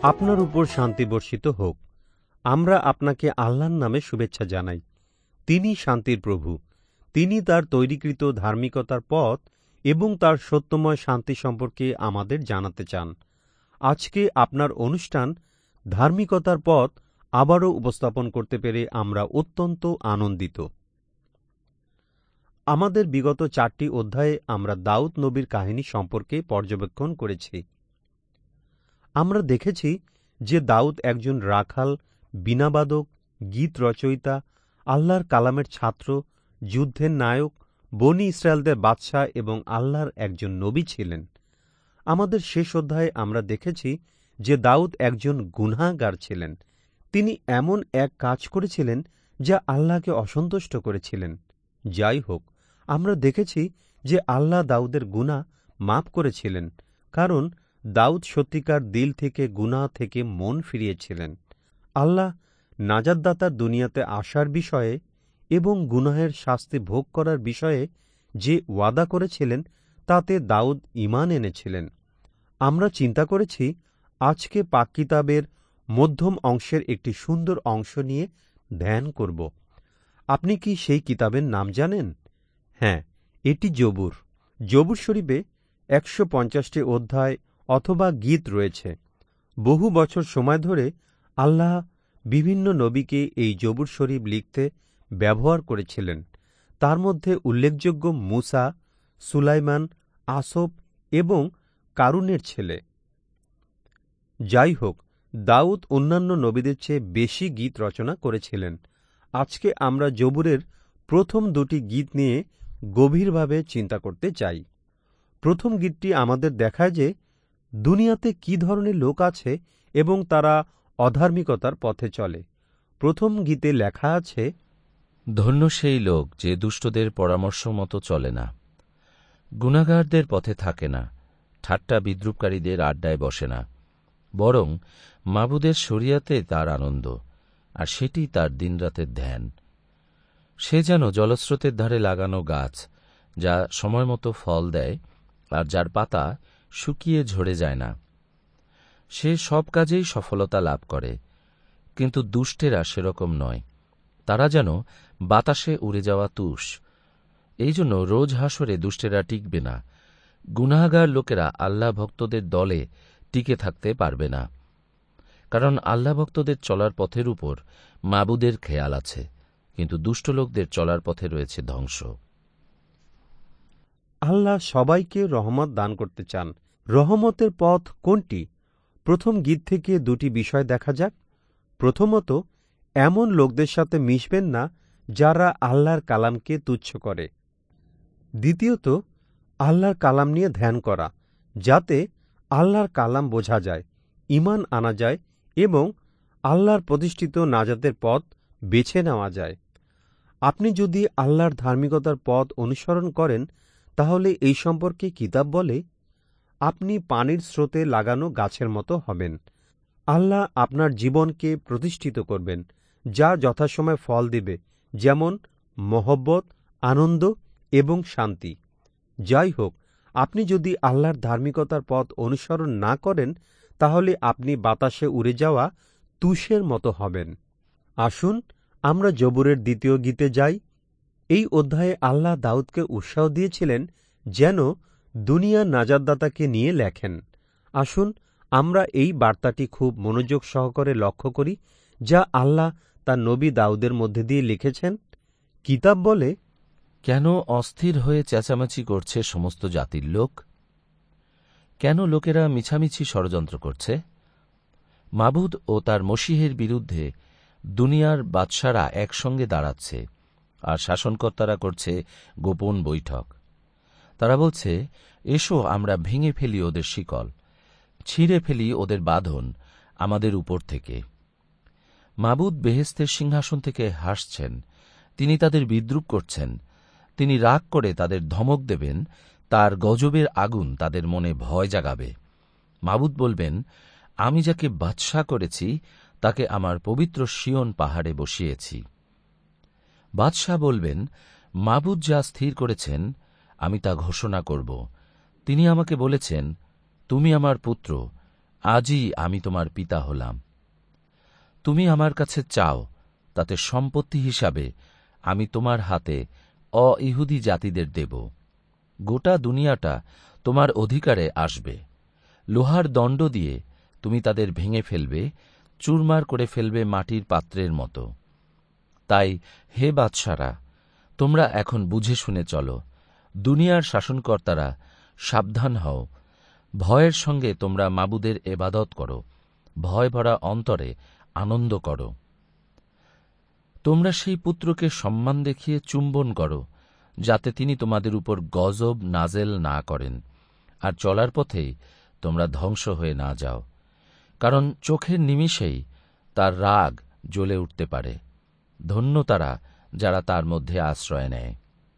আপনার উপর শান্তি বর্ষিত হোক। আমরা আপনাকে আল্লাহর নামে শুভেচ্ছা জানাই। তিনি শান্তির প্রভু। তিনি তার তৈরিকৃত ধার্মিকতার পথ এবং তার সত্যময় শান্তি সম্পর্কে আমাদের জানাতে চান। আজকে আপনার অনুষ্ঠান ধার্মিকতার পথ আবারও উপস্থাপন করতে পেরে আমরা অত্যন্ত আনন্দিত। আমাদের বিগত 4টি অধ্যায়ে আমরা দাউদ নবীর কাহিনী সম্পর্কে পর্যবেক্ষণ করেছি। আমরা দেখেছি যে দাউদ একজন রাখাল, বীণাবাদক, গীত রচয়িতা, আল্লাহর কালামের ছাত্র, যুদ্ধের নায়ক, বনি ইসরায়েলদের বাদশাহ এবং আল্লাহর একজন নবী ছিলেন। আমাদের শেষ অধ্যায়ে আমরা দেখেছি যে দাউদ একজন গুনাহগার ছিলেন। তিনি এমন এক কাজ করেছিলেন যা আল্লাহকে অসন্তুষ্ট করেছিলেন। যাই হোক, আমরা দেখেছি যে আল্লাহ দাউদের গুনাহ মাফ করেছিলেন, কারণ দাউদ সত্যিকার দিল থেকে গুনাহ থেকে মন ফিরিয়েছিলেন। আল্লাহ নাজাতদাতার দুনিয়াতে আসার বিষয়ে এবং গুনাহের শাস্তি ভোগ করার বিষয়ে যে ওয়াদা করেছিলেন তাতে দাউদ ঈমান এনেছিলেন। আমরা চিন্তা করেছি আজকে পাক কিতাবের মধ্যম অংশের একটি সুন্দর অংশ নিয়ে ধ্যান করব। আপনি কি সেই কিতাবের নাম জানেন? হ্যাঁ, এটি জবুর। জবুর শরীফে 150টি অধ্যায় অথবা গীত রয়েছে। বহু বছর সময় ধরে আল্লাহ বিভিন্ন নবীকে এই জবুর শরীফ লিখতে ব্যবহার করেছিলেন। তার মধ্যে উল্লেখযোগ্য মুসা, সুলাইমান, আসফ এবং কারুনের ছেলে। যাই হোক, দাউদ অন্যান্য নবীদের চেয়ে বেশি গীত রচনা করেছিলেন। আজকে আমরা জবুরের প্রথম 2টি গীত নিয়ে গভীরভাবে চিন্তা করতে চাই। প্রথম গীতটি আমাদের দেখায় যে দুনিয়াতে কি ধরনের লোক আছে এবং তারা অধার্মিকতার পথে চলে। প্রথম গীতে লেখা আছে, ধন্য সেই লোক যে দুষ্টদের পরামর্শ মতো চলে না, গুনাহগারদের পথে থাকে না, ঠাট্টা বিদ্রূপকারীদের আড্ডায় বসে না, বরং মাবুদের শরিয়াতে তার আনন্দ, আর সেটি তার দিনরাতের ধ্যান। সে যেন জলস্রোতের ধারে লাগানো গাছ, যা সময়মতো ফল দেয় আর যার পাতা শুকিয়ে ঝরে যায় না। সে সব কাজেই সফলতা লাভ করে, কিন্তু দুষ্টেরা সেরকম নয়। তারা যেন বাতাসে উড়ে যাওয়া তুষ। এই জন্য রোজ হাসরে দুষ্টেরা টিকবে না। গুনাহগার লোকেরা আল্লাহ ভক্তদের দলে টিকে থাকতে পারবে না, কারণ আল্লাহ ভক্তদের চলার পথের উপর মাবুদের খেয়াল আছে, কিন্তু দুষ্ট লোকদের চলার পথে রয়েছে ধ্বংস। আল্লাহ সবাইকে রহমত দান করতে চান। রহমতের পথ কোনটি? প্রথম গীত থেকে 2টি বিষয় দেখা যাক। প্রথমত, এমন লোকদের সাথে মিশবেন না যারা আল্লাহর কালামকে তুচ্ছ করে। দ্বিতীয়ত, আল্লাহর কালাম নিয়ে ধ্যান করা, যাতে আল্লাহর কালাম বোঝা যায়, ঈমান আনা যায় এবং আল্লাহর প্রতিষ্ঠিত নাজাতের পথ বেছে নেওয়া যায়। আপনি যদি আল্লাহর ধার্মিকতার পথ অনুসরণ করেন, তাহলে এই সম্পর্কে কিতাব বলে আপনি পানির স্রোতে লাগানো গাছের মতো হবেন। আল্লাহ আপনার জীবনকে প্রতিষ্ঠিত করবেন, যা যথাসময়ে ফল দেবে, যেমন মহব্বত, আনন্দ এবং শান্তি। যাই হোক, আপনি যদি আল্লাহর ধার্মিকতার পথ অনুসরণ না করেন, তাহলে আপনি বাতাসে উড়ে যাওয়া তুষের মতো হবেন। আসুন আমরা জবুরের 2য় গীতে যাই। এই অধ্যায়ে আল্লাহ দাউদকে উৎসাহ দিয়েছিলেন যেন দুনিয়ার নাজাতদাতাকে নিয়ে লেখেন। আসুন আমরা এই বার্তাটি খুব মনোযোগ সহকারে লক্ষ্য করি, যা আল্লাহ তার নবী দাউদের মধ্যে দিয়ে লিখেছেন। কিতাব বলে, কেন অস্থির হয়ে চেঁচামেচি করছে সমস্ত জাতির লোক? কেন লোকেরা মিছামিছি ষড়যন্ত্র করছে? মাবুদ ও তার মসীহের বিরুদ্ধে দুনিয়ার বাদশারা একসঙ্গে দাঁড়াচ্ছে, আর শাসনকর্তারা করছে গোপন বৈঠক। তারা বলছে, এসো আমরা ভেঙে ফেলি ওদের শিকল, ছিঁড়ে ফেলি ওদের বাঁধন আমাদের উপর থেকে। মাবুদ বেহেশতের সিংহাসন থেকে হাসছেন, তিনি তাদের বিদ্রূপ করছেন। তিনি রাগ করে তাদের ধমক দেবেন, তার গজবের আগুন তাদের মনে ভয় জাগাবে। মাবুদ বলবেন, আমি যাকে বাদশা করেছি তাকে আমার পবিত্র সিয়ন পাহাড়ে বসিয়েছি। বাদশাহ বলবেন, মাবুদ যা স্থির করেছেন আমি তা ঘোষণা করব। তিনি আমাকে বলেছেন, তুমি আমার পুত্র, আজই আমি তোমার পিতা হলাম। তুমি আমার কাছে চাও, তাতে সম্পত্তি হিসাবে আমি তোমার হাতে অ-ইহুদি জাতিদের দেব। গোটা দুনিয়াটা তোমার অধিকারে আসবে। লোহার দণ্ড দিয়ে তুমি তাদের ভেঙে ফেলবে, চুরমার করে ফেলবে মাটির পাত্রের মতো। তাই হে বাদশারা, তোমরা এখন বুঝে শুনে চলো। দুনিয়ার শাসনকর্তারা, সাবধান হও। ভয়ের সঙ্গে তোমরা মাবুদের এবাদত করো, ভয় ভরা অন্তরে আনন্দ করো। তোমরা সেই পুত্রকে সম্মান দেখিয়ে চুম্বন করো, যাতে তিনি তোমাদের উপর গজব নাজেল না করেন, আর চলার পথেই তোমরা ধ্বংস হয়ে না যাও। কারণ চোখের নিমিষেই তার রাগ জ্বলে উঠতে পারে। ধন্য তারা যারা তার মধ্যে আশ্রয় নেয়।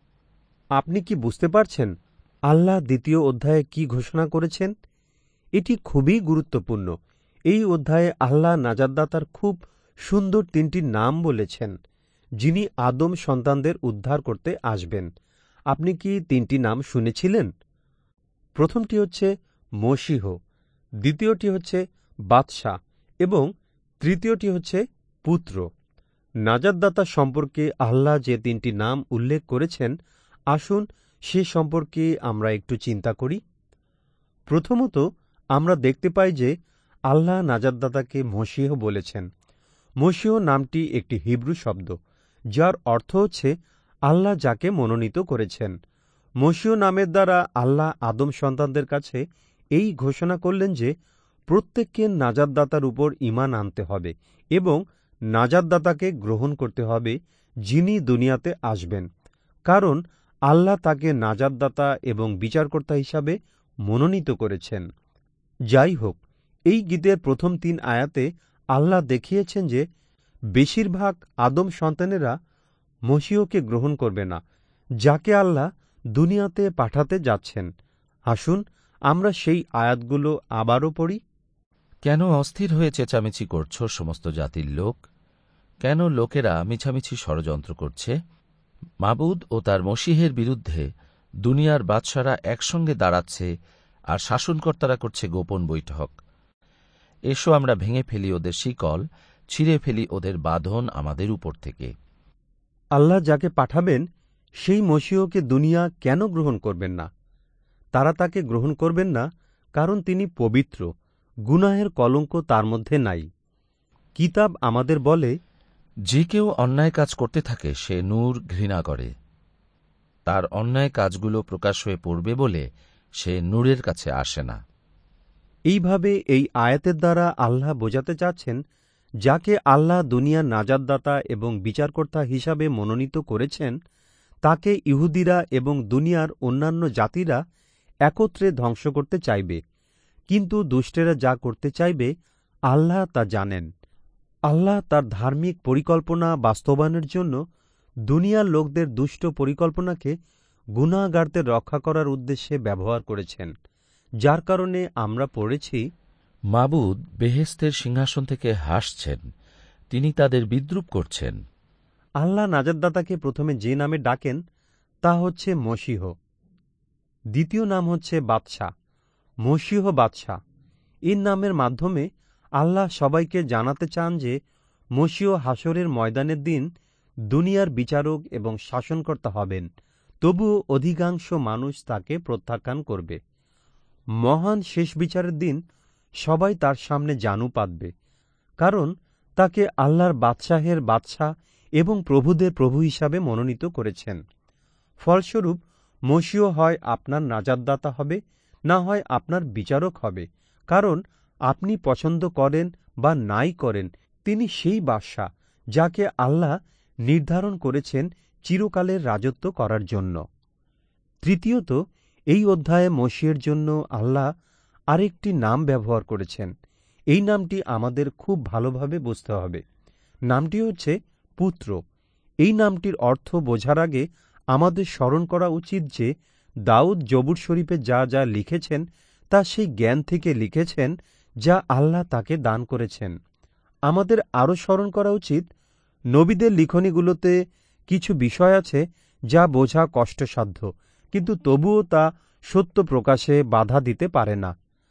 আপনি কি বুঝতে পারছেন আল্লাহ দ্বিতীয় অধ্যায়ে কি ঘোষণা করেছেন? এটি খুবই গুরুত্বপূর্ণ। এই অধ্যায়ে আল্লাহ নাজাতদাতার খুব সুন্দর 3টি নাম বলেছেন, যিনি আদম সন্তানদের উদ্ধার করতে আসবেন। আপনি কি 3টি নাম শুনেছিলেন? প্রথমটি হচ্ছে মশীহ, দ্বিতীয়টি হচ্ছে বাদশাহ এবং তৃতীয়টি হচ্ছে পুত্র। নাজাতদাতা সম্পর্কে আল্লাহ যে 3টি নাম উল্লেখ করেছেন, আসুন সে সম্পর্কে আমরা একটু চিন্তা করি। প্রথমত, আমরা দেখতে পাই যে আল্লাহ নাজাতদাতাকে মশীহ বলেছেন। মশীহ নামটি একটি হিব্রু শব্দ, যার অর্থ হচ্ছে আল্লাহ যাকে মনোনীত করেছেন। মশীহ নামের দ্বারা আল্লাহ আদম সন্তানদের কাছে এই ঘোষণা করলেন যে প্রত্যেককে নাজাতদাতার উপর ঈমান আনতে হবে এবং নাজাতদাতাকে গ্রহণ করতে হবে, যিনি দুনিয়াতে আসবেন, কারণ আল্লাহ তাকে নাজাতদাতা এবং বিচারকর্তা হিসাবে মনোনীত করেছেন। যাই হোক, এই গীতের প্রথম 3 আয়াতে আল্লাহ দেখিয়েছেন যে বেশিরভাগ আদম সন্তানেরা মশীহকে গ্রহণ করবে না, যাকে আল্লাহ দুনিয়াতে পাঠাতে যাচ্ছেন। আসুন আমরা সেই আয়াতগুলো আবারও পড়ি। কেন অস্থির হয়ে চেঁচামেচি করছ সমস্ত জাতির লোক? কেন লোকেরা মিছামিছি ষড়যন্ত্র করছে? মাবুদ ও তার মসীহের বিরুদ্ধে দুনিয়ার বাদশারা একসঙ্গে দাঁড়াচ্ছে, আর শাসনকর্তারা করছে গোপন বৈঠক। এসো আমরা ভেঙে ফেলি ওদের শিকল, ছিঁড়ে ফেলি ওদের বাঁধন আমাদের উপর থেকে। আল্লাহ যাকে পাঠাবেন সেই মশীহকে দুনিয়া কেন গ্রহণ করবেন না? তারা তাকে গ্রহণ করবেন না কারণ তিনি পবিত্র, গুনাহের কলঙ্ক তার মধ্যে নাই। কিতাব আমাদের বলে, যে কেউ অন্যায় কাজ করতে থাকে সে নূর ঘৃণা করে। তার অন্যায় কাজগুলো প্রকাশ হয়ে পড়বে বলে সে নূরের কাছে আসে না। এইভাবে এই আয়াতের দ্বারা আল্লাহ বোঝাতে চাচ্ছেন, যাকে আল্লাহ দুনিয়ার নাজাতদাতা এবং বিচারকর্তা হিসাবে মনোনীত করেছেন, তাকে ইহুদিরা এবং দুনিয়ার অন্যান্য জাতিরা একত্রে ধ্বংস করতে চাইবে। কিন্তু দুষ্টেরা যা করতে চাইবে আল্লাহ তা জানেন। আল্লাহ তার ধার্মিক পরিকল্পনা বাস্তবায়নের জন্য দুনিয়ার লোকদের দুষ্ট পরিকল্পনাকে গুনাহগারদের রক্ষা করার উদ্দেশ্যে ব্যবহার করেছেন, যার কারণে আমরা পড়েছি, মাবুদ বেহেস্তের সিংহাসন থেকে হাসছেন, তিনি তাদের বিদ্রূপ করছেন। আল্লাহ নাজাতদাতাকে প্রথমে যে নামে ডাকেন তা হচ্ছে মশীহ, দ্বিতীয় নাম হচ্ছে বাদশাহ। মশীহ বাদশাহ এই নামের মাধ্যমে আল্লাহ সবাইকে জানাতে চান যে মশীহ হাসরের ময়দানের দিন দুনিয়ার বিচারক এবং শাসনকর্তা হবেন, তবুও অধিকাংশ মানুষ তাকে প্রত্যাখ্যান করবে। মহান শেষ বিচারের দিন সবাই তার সামনে জানু পাতবে, কারণ তাকে আল্লাহর বাদশাহের বাদশাহ এবং প্রভুদের প্রভু হিসাবে মনোনীত করেছেন। ফলস্বরূপ মশীহ হয় আপনার নাজাতদাতা হবে, না হয় আপনার বিচারক হবে, কারণ আপনি পছন্দ করেন বা নাই করেন, তিনি সেই বাদশাহ যাকে আল্লাহ নির্ধারণ করেছেন চিরকালের রাজত্ব করার জন্য। তৃতীয়ত, এই অধ্যায়ে মশীহের জন্য আল্লাহ আরেকটি নাম ব্যবহার করেছেন। এই নামটি আমাদের খুব ভালোভাবে বুঝতে হবে। নামটি হচ্ছে পুত্র। এই নামটির অর্থ বোঝার আগে আমাদের স্মরণ করা উচিত যে দাউদ জবুর শরীফে যা যা লিখেছেন তা সেই জ্ঞান থেকে লিখেছেন যা আল্লাহ তাকে দান করেছেন। আমাদের আরও স্মরণ করা উচিত, নবীদের লিখনীগুলোতে কিছু বিষয় আছে যা বোঝা কষ্টসাধ্য, কিন্তু তবুও তা সত্য প্রকাশে বাধা দিতে পারে না।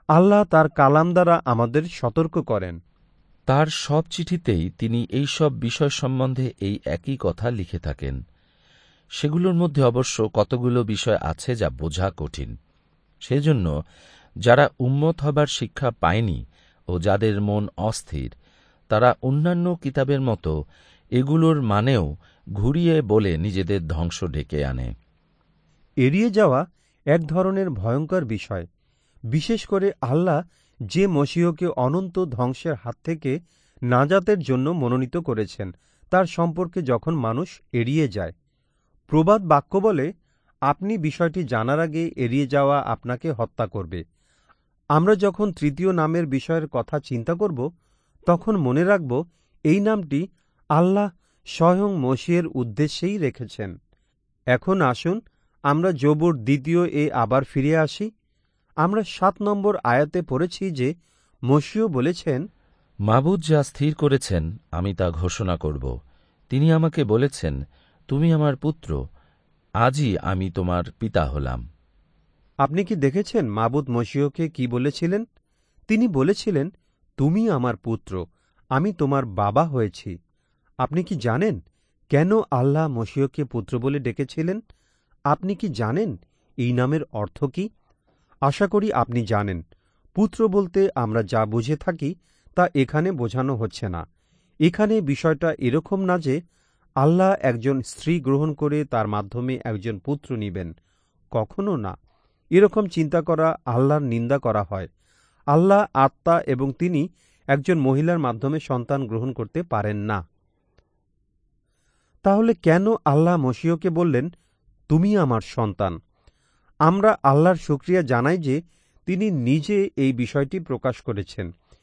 আল্লাহ তার কালাম দ্বারা আমাদের সতর্ক করেন। তার সব চিঠিতেই তিনি এই সব বিষয় সম্বন্ধে এই একই কথা লিখে থাকেন। সেগুলোর মধ্যে অবশ্য কতগুলো বিষয় আছে যা বোঝা কঠিন। সেজন্য যারা উম্মত হবার শিক্ষা পায়নি ও যাদের মন অস্থির, তারা অন্যান্য কিতাবের মতো এগুলোর মানেও ঘুরিয়ে বলে নিজেদের ধ্বংস ডেকে আনে। এড়িয়ে যাওয়া এক ধরনের ভয়ঙ্কর বিষয়, বিশেষ করে আল্লাহ যে মসীহকে অনন্ত ধ্বংসের হাত থেকে নাজাতের জন্য মনোনীত করেছেন তার সম্পর্কে যখন মানুষ এড়িয়ে যায়। প্রবাদ বাক্য বলে, আপনি বিষয়টি জানার আগে এড়িয়ে যাওয়া আপনাকে হত্যা করবে। আমরা যখন তৃতীয় নামের বিষয়ের কথা চিন্তা করব, তখন মনে রাখব এই নামটি আল্লাহ স্বয়ং মসীহের উদ্দেশ্যেই রেখেছেন। এখন আসুন আমরা জবুর 2 আবার ফিরে আসি। আমরা 7 নম্বর আয়াতে পড়েছি যে মসীহ বলেছেন, মাবুদ যা স্থির করেছেন আমি তা ঘোষণা করব। তিনি আমাকে বলেছেন, তুমি আমার পুত্র, আজই আমি তোমার পিতা হলাম। আপনি কি দেখেছেন মাবুদ মসীহকে কি বলেছিলেন? তিনি বলেছিলেন, তুমি আমার পুত্র, আমি তোমার বাবা হয়েছি। আপনি কি জানেন কেন আল্লাহ মসীহকে পুত্র বলে ডেকেছিলেন? আপনি কি জানেন এই নামের অর্থ কি? আশা করি আপনি জানেন। পুত্র বলতে আমরা যা বুঝে থাকি তা এখানে বোঝানো হচ্ছে না। এখানে বিষয়টা এরকম না যে আল্লাহ একজন স্ত্রী গ্রহণ করে তার মাধ্যমে একজন পুত্র নিবেন, কখনো না। এরকম চিন্তা করা আল্লাহর নিন্দা করা হয়। আল্লাহ আত্মা এবং তিনি একজন মহিলার মাধ্যমে সন্তান গ্রহণ করতে পারেন না। তাহলে কেন আল্লাহ মসীহকে বললেন, তুমি আমার সন্তান? আমরা আল্লাহর শুকরিয়া জানাই যে তিনি নিজে এই বিষয়টি প্রকাশ করেছেন।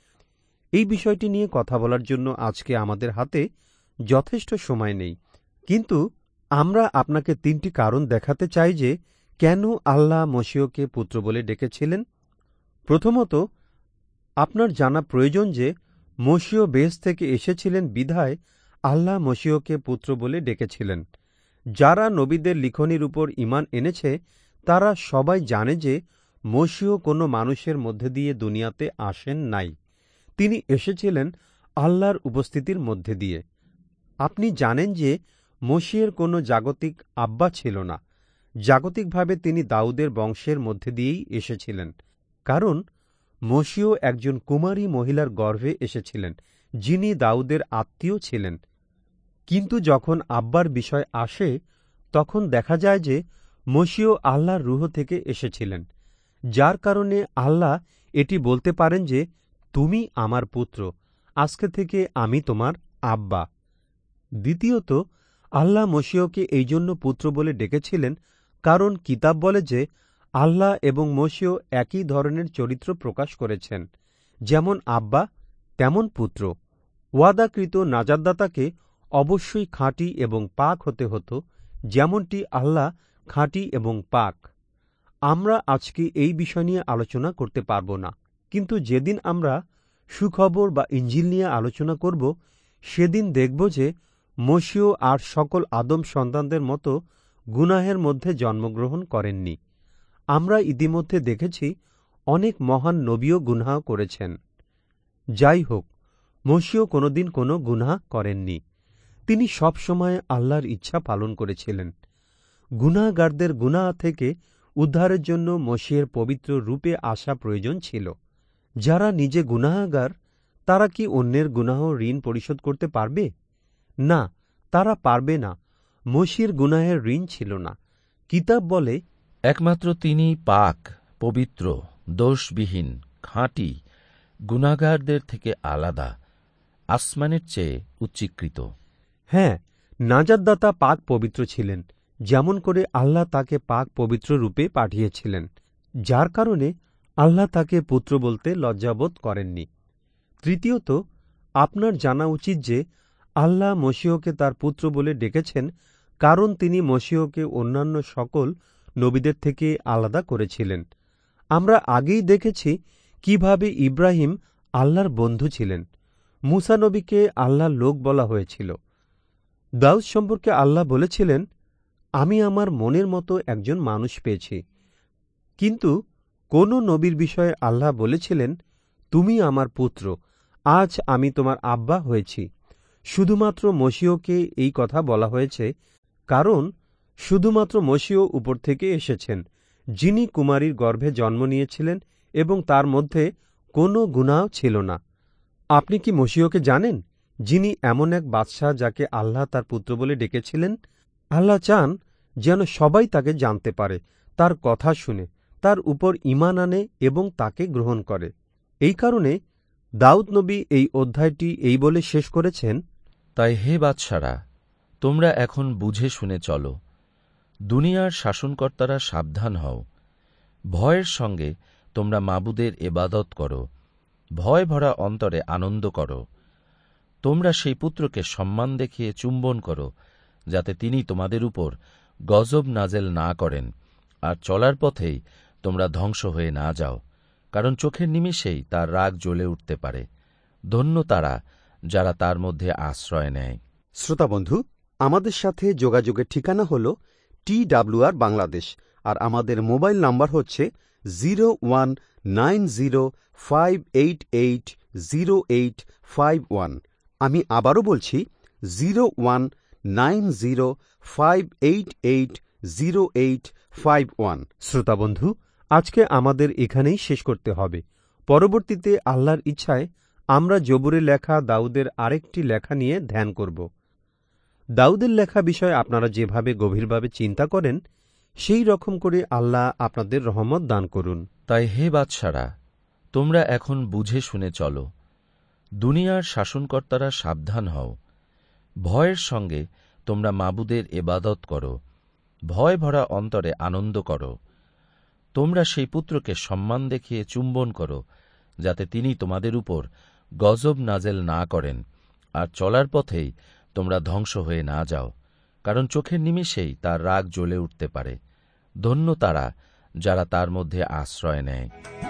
এই বিষয়টি নিয়ে কথা বলার জন্য আজকে আমাদের হাতে যথেষ্ট সময় নেই, কিন্তু আমরা আপনাকে 3টি কারণ দেখাতে চাই যে কেন আল্লাহ মসীহকে পুত্র বলে ডেকেছিলেন। প্রথমত, আপনার জানা প্রয়োজন যে মসীহ বেহেশত থেকে এসেছিলেন বিধায় আল্লাহ মসীহকে পুত্র বলে ডেকেছিলেন। যারা নবীদের লিখনির উপর ঈমান এনেছে তারা সবাই জানে যে মসীহ কোনো মানুষের মধ্যে দিয়ে দুনিয়াতে আসেন নাই। তিনি এসেছিলেন আল্লাহর উপস্থিতির মধ্যে দিয়ে। আপনি জানেন যে মসীহের কোনো জাগতিক আব্বা ছিল না। জাগতিকভাবে তিনি দাউদের বংশের মধ্যে দিয়েই এসেছিলেন, কারণ মসীহ একজন কুমারী মহিলার গর্ভে এসেছিলেন যিনি দাউদের আত্মীয় ছিলেন। কিন্তু যখন আব্বার বিষয় আসে তখন দেখা যায় যে মসীহ আল্লাহর রূহ থেকে এসেছিলেন, যার কারণে আল্লাহ এটি বলতে পারেন যে তুমি আমার পুত্র, আজকে থেকে আমি তোমার আব্বা। দ্বিতীয়ত, আল্লাহ মসীহকে এই জন্য পুত্র বলে ডেকেছিলেন কারণ কিতাব বলে যে আল্লাহ এবং মসীহ একই ধরনের চরিত্র প্রকাশ করেছেন, যেমন আব্বা তেমন পুত্র। ওয়াদাকৃত নাজাতদাতাকে অবশ্যই খাঁটি এবং পাক হতে হতো, যেমনটি আল্লাহ খাঁটি এবং পাক। আমরা আজকে এই বিষয় নিয়ে আলোচনা করতে পারব না, কিন্তু যেদিন আমরা সুখবর বা ইঞ্জিল নিয়ে আলোচনা করব সেদিন দেখব যে মসীহ আর সকল আদম সন্তানদের মতো গুনাহের মধ্যে জন্মগ্রহণ করেননি। আমরা ইতিমধ্যে দেখেছি অনেক মহান নবীও গুনাহ করেছেন। যাই হোক, মসীহ কোনোদিন কোনো গুনাহ করেননি। তিনি সব সময় আল্লাহর ইচ্ছা পালন করেছিলেন। গুনাহগারদের গুনাহ থেকে উদ্ধারের জন্য মসীহের পবিত্র রূপে আসা প্রয়োজন ছিল। যারা নিজে গুনাহগার তারা কি অন্যের গুনাহ ঋণ পরিশোধ করতে পারবে? না, তারা পারবে না। মসীহের গুনাহের ঋণ ছিল না। কিতাব বলে, একমাত্র তিনি পাক, পবিত্র, দোষবিহীন, খাঁটি, গুনাহগারদের থেকে আলাদা, আসমানের চেয়ে উচ্চীকৃত। হ্যাঁ, নাজাতদাতা পাক পবিত্র ছিলেন, যেমন করে আল্লাহ তাকে পাক পবিত্র রূপে পাঠিয়েছিলেন, যার কারণে আল্লাহ তাকে পুত্র বলতে লজ্জাবোধ করেননি। তৃতীয়ত, আপনার জানা উচিত যে আল্লাহ মসীহকে তার পুত্র বলে ডেকেছেন কারণ তিনি মসীহকে অন্যান্য সকল নবীদের থেকে আলাদা করেছিলেন। আমরা আগেই দেখেছি কিভাবে ইব্রাহিম আল্লাহর বন্ধু ছিলেন। মুসা নবীকে আল্লাহর লোক বলা হয়েছিল। দাউদ সম্পর্কে আল্লাহ বলেছিলেন, আমি আমার মনের মতো একজন মানুষ পেয়েছি। কিন্তু কোন নবীর বিষয়ে আল্লাহ বলেছিলেন, তুমি আমার পুত্র, আজ আমি তোমার আব্বা হয়েছি। শুধুমাত্র মসীহকে এই কথা বলা হয়েছে, কারণ শুধুমাত্র মসীহ উপর থেকে এসেছেন, যিনি কুমারীর গর্ভে জন্ম নিয়েছিলেন এবং তার মধ্যে কোনো গুনাহ ছিল না। আপনি কি মসীহকে জানেন, যিনি এমন এক বাদশাহ যাকে আল্লাহ তার পুত্র বলে ডেকেছিলেন? আল্লাহ চান যেন সবাই তাকে জানতে পারে, তার কথা শুনে, তার উপর ঈমান আনে এবং তাকে গ্রহণ করে। এই কারণে দাউদ নবী এই অধ্যায়টি এই বলে শেষ করেছেন, তাই হে বাদশারা, তোমরা এখন বুঝে শুনে চলো। দুনিয়ার শাসনকর্তারা সাবধান হও। ভয়ের সঙ্গে তোমরা মাবুদের এবাদত করো, ভয় ভরা অন্তরে আনন্দ করো। তোমরা সেই পুত্রকে সম্মান দেখিয়ে চুম্বন করো, যাতে তিনি তোমাদের উপর গজব নাজেল না করেন, আর চলার পথেই তোমরা ধ্বংস হয়ে না যাও, কারণ চোখের নিমিষেই তার রাগ জ্বলে উঠতে পারে। ধন্য তারা যারা তার মধ্যে আশ্রয় নেয়। শ্রোতা বন্ধু, আমাদের সাথে যোগাযোগের ঠিকানা হল TWR বাংলাদেশ, আর আমাদের মোবাইল নাম্বার হচ্ছে 019058800851। আমি আবারও বলছি 019058800851। শ্রোতা বন্ধু, আজকে আমাদের এখানেই শেষ করতে হবে। পরবর্তীতে আল্লাহর ইচ্ছায় আমরা জবুরে লেখা দাউদের আরেকটি লেখা নিয়ে ধ্যান করব। দাউদের লেখা বিষয়ে আপনারা যেভাবে গভীরভাবে চিন্তা করেন, সেই রকম করে আল্লাহ আপনাদের রহমত দান করুন। তাই হে বাদশারা, তোমরা এখন বুঝে শুনে চলো। দুনিয়ার শাসনকর্তারা সাবধান হও। ভয়ের সঙ্গে তোমরা মাবুদের এবাদত করো, ভয় ভরা অন্তরে আনন্দ করো। তোমরা সেই পুত্রকে সম্মান দেখিয়ে চুম্বন করো, যাতে তিনি তোমাদের উপর গজব নাজেল না করেন, আর চলার পথেই তোমরা ধ্বংস হয়ে না যাও, কারণ চোখের নিমিষেই তার রাগ জ্বলে উঠতে পারে। ধন্য তারা যারা তার মধ্যে আশ্রয় নেয়।